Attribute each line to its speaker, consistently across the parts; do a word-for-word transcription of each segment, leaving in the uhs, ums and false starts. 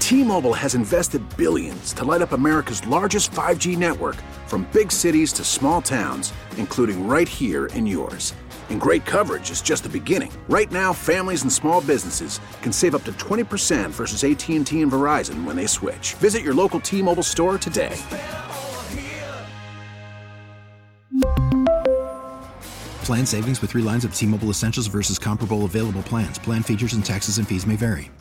Speaker 1: T-Mobile has invested billions to light up America's largest five G network, from big cities to small towns, including right here in yours. And great coverage is just the beginning. Right now, families and small businesses can save up to twenty percent versus A T and T and Verizon when they switch. Visit your local T-Mobile store today.
Speaker 2: Plan savings with three lines of T-Mobile Essentials versus comparable available plans. Plan features and taxes and fees may vary.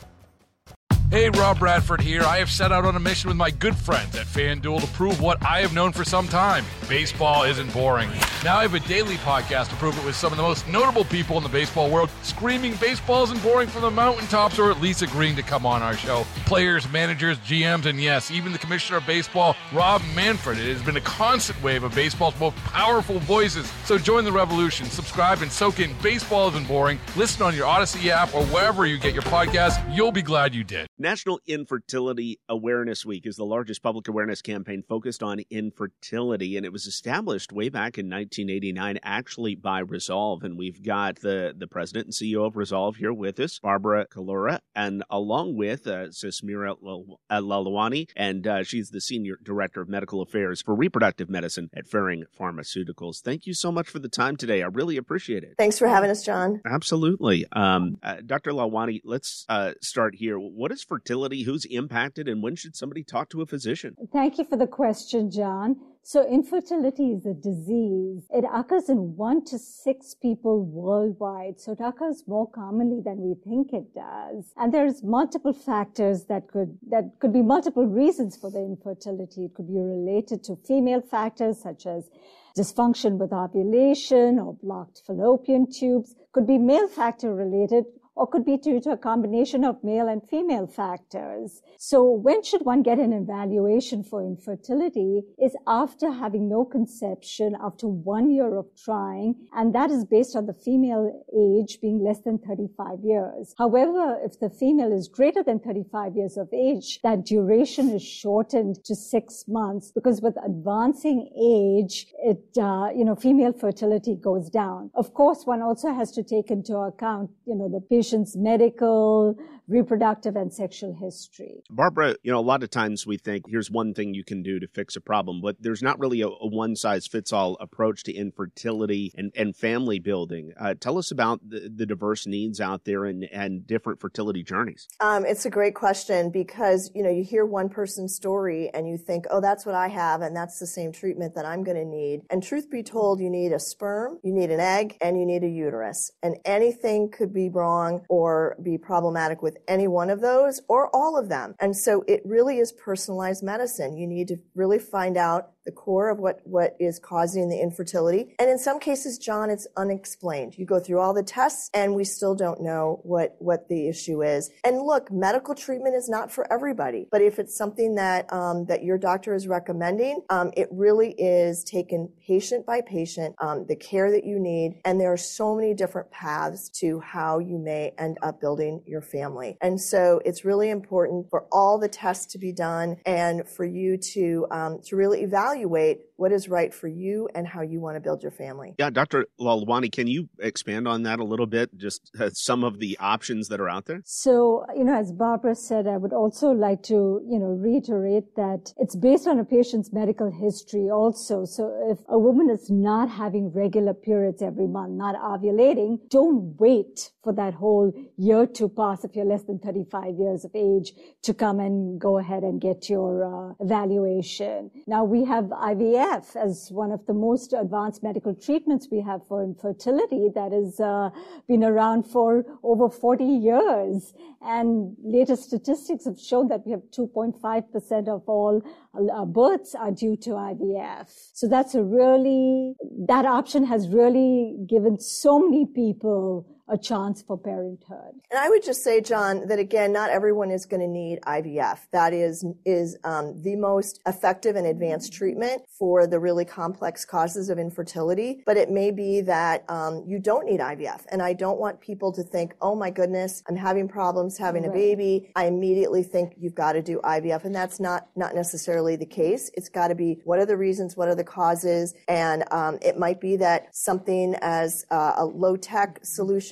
Speaker 3: Hey, Rob Bradford here. I have set out on a mission with my good friends at FanDuel to prove what I have known for some time. Baseball isn't boring. Now I have a daily podcast to prove it with some of the most notable people in the baseball world, screaming baseball isn't boring from the mountaintops, or at least agreeing to come on our show. Players, managers, G Ms, and yes, even the commissioner of baseball, Rob Manfred. It has been a constant wave of baseball's most powerful voices. So join the revolution. Subscribe and soak in Baseball Isn't Boring. Listen on your Odyssey app or wherever you get your podcast. You'll be glad you did.
Speaker 4: National Infertility Awareness Week is the largest public awareness campaign focused on infertility, and it was established way back in nineteen eighty-nine, actually by Resolve. And we've got the, the president and C E O of Resolve here with us, Barbara Kalura, and along with uh, Susmira Lalwani, and uh, she's the Senior Director of Medical Affairs for Reproductive Medicine at Ferring Pharmaceuticals. Thank you so much for the time today. I really appreciate it.
Speaker 5: Thanks for having us, John.
Speaker 4: Absolutely. Um, uh, Doctor Lalwani, let's uh, start here. What is fertility? Who's impacted? And when should somebody talk to a physician?
Speaker 6: Thank you for the question, John. So infertility is a disease. It occurs in one to six people worldwide. So it occurs more commonly than we think it does. And there's multiple factors that could, that could be multiple reasons for the infertility. It could be related to female factors such as dysfunction with ovulation or blocked fallopian tubes. Could be male factor related, or could be due to a combination of male and female factors. So when should one get an evaluation for infertility is after having no conception, after one year of trying, and that is based on the female age being less than thirty-five years. However, if the female is greater than thirty-five years of age, that duration is shortened to six months because with advancing age, it, uh, you know, female fertility goes down. Of course, one also has to take into account, you know, the patient medical, reproductive, and sexual history.
Speaker 4: Barbara, you know, a lot of times we think here's one thing you can do to fix a problem, but there's not really a, a one-size-fits-all approach to infertility and, and family building. Uh, tell us about the, the diverse needs out there and, and different fertility journeys.
Speaker 5: Um, it's a great question because, you know, you hear one person's story and you think, oh, that's what I have and that's the same treatment that I'm going to need. And truth be told, you need a sperm, you need an egg, and you need a uterus. And anything could be wrong or be problematic with any one of those or all of them. And so it really is personalized medicine. You need to really find out the core of what, what is causing the infertility. And in some cases, John, it's unexplained. You go through all the tests and we still don't know what, what the issue is. And look, medical treatment is not for everybody, but if it's something that, um, that your doctor is recommending, um, it really is taken patient by patient, um, the care that you need. And there are so many different paths to how you may end up building your family. And so it's really important for all the tests to be done and for you to, um, to really evaluate what is right for you and how you want to build your family.
Speaker 4: Yeah, Doctor Lalwani, can you expand on that a little bit, just uh, some of the options that are out there?
Speaker 6: So, you know, as Barbara said, I would also like to, you know, reiterate that it's based on a patient's medical history also. So if a woman is not having regular periods every month, not ovulating, don't wait for that whole year to pass if you're less than thirty-five years of age to come and go ahead and get your uh, evaluation. Now, we have I V F as one of the most advanced medical treatments we have for infertility that has uh, been around for over forty years. And latest statistics have shown that we have two point five percent of all uh, births are due to I V F. So that's a really, that option has really given so many people a chance for parenthood.
Speaker 5: And I would just say, John, that again, not everyone is going to need I V F. That is is um, the most effective and advanced treatment for the really complex causes of infertility. But it may be that um, you don't need I V F. And I don't want people to think, oh my goodness, I'm having problems having right. a baby. I immediately think you've got to do I V F. And that's not, not necessarily the case. It's got to be, what are the reasons? What are the causes? And um, it might be that something as uh, a low-tech solution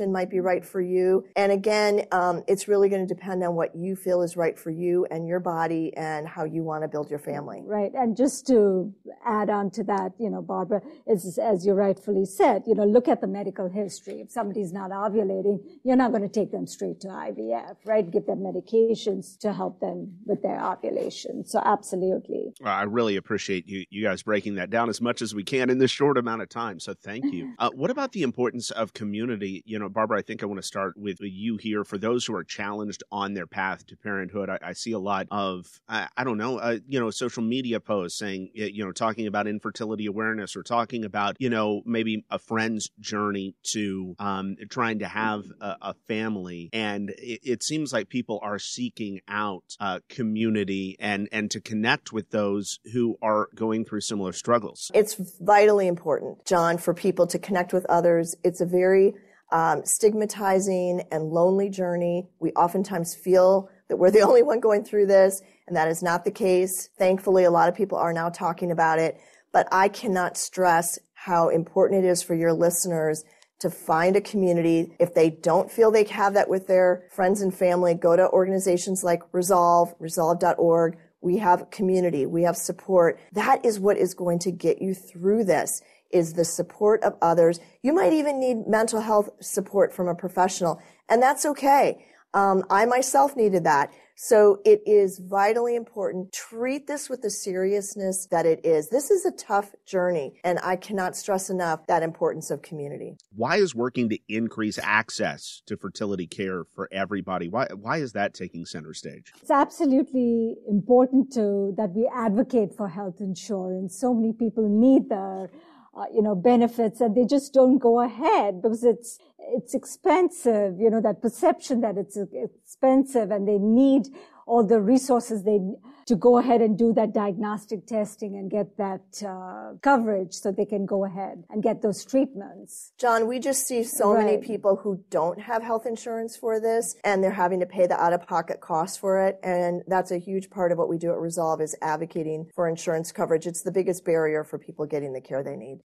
Speaker 5: option might be right for you. And again, um, it's really going to depend on what you feel is right for you and your body and how you want to build your family.
Speaker 6: Right. And just to add on to that, you know, Barbara, is, as you rightfully said, you know, look at the medical history. If somebody's not ovulating, you're not going to take them straight to I V F, right? Give them medications to help them with their ovulation. So absolutely.
Speaker 4: Well, I really appreciate you, you guys breaking that down as much as we can in this short amount of time. So thank you. Uh, what about the importance of community? You know, Barbara, I think I want to start with you here. For those who are challenged on their path to parenthood, I, I see a lot of, I, I don't know, uh, you know, social media posts saying, you know, talking about infertility awareness or talking about, you know, maybe a friend's journey to um, trying to have a, a family. And it, it seems like people are seeking out uh, community and, and to connect with those who are going through similar struggles.
Speaker 5: It's vitally important, John, for people to connect with others. It's a very um, stigmatizing and lonely journey. We oftentimes feel that we're the only one going through this, and that is not the case. Thankfully, a lot of people are now talking about it, but I cannot stress how important it is for your listeners to find a community. If they don't feel they have that with their friends and family, go to organizations like Resolve, resolve dot org. We have community. We have support. That is what is going to get you through this, is the support of others. You might even need mental health support from a professional, and that's okay. Um, I myself needed that. So it is vitally important. Treat this with the seriousness that it is. This is a tough journey, and I cannot stress enough that importance of community.
Speaker 4: Why is working to increase access to fertility care for everybody? Why why is that taking center stage?
Speaker 6: It's absolutely important to that we advocate for health insurance. So many people need the Uh, you know, benefits, and they just don't go ahead because it's it's expensive. You know, that perception that it's expensive, and they need all the resources they to go ahead and do that diagnostic testing and get that uh, coverage so they can go ahead and get those treatments.
Speaker 5: John, we just see so right. many people who don't have health insurance for this, and they're having to pay the out-of-pocket costs for it. And that's a huge part of what we do at Resolve, is advocating for insurance coverage. It's the biggest barrier for people getting the care they need.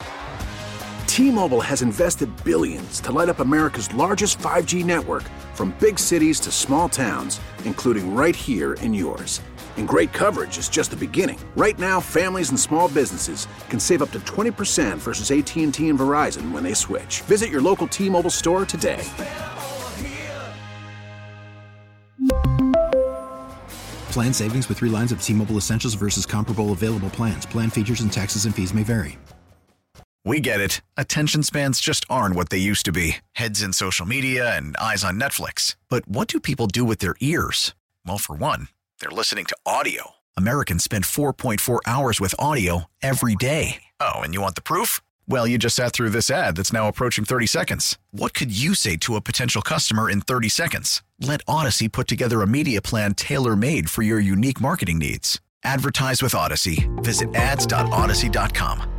Speaker 1: T-Mobile has invested billions to light up America's largest five G network, from big cities to small towns, including right here in yours. And great coverage is just the beginning. Right now, families and small businesses can save up to twenty percent versus A T and T and Verizon when they switch. Visit your local T-Mobile store today.
Speaker 2: Plan savings with three lines of T-Mobile Essentials versus comparable available plans. Plan features and taxes and fees may vary.
Speaker 7: We get it. Attention spans just aren't what they used to be. Heads in social media and eyes on Netflix. But what do people do with their ears? Well, for one, they're listening to audio. Americans spend four point four hours with audio every day. Oh, and you want the proof? Well, you just sat through this ad that's now approaching thirty seconds. What could you say to a potential customer in thirty seconds? Let Odyssey put together a media plan tailor-made for your unique marketing needs. Advertise with Odyssey. Visit ads dot odyssey dot com.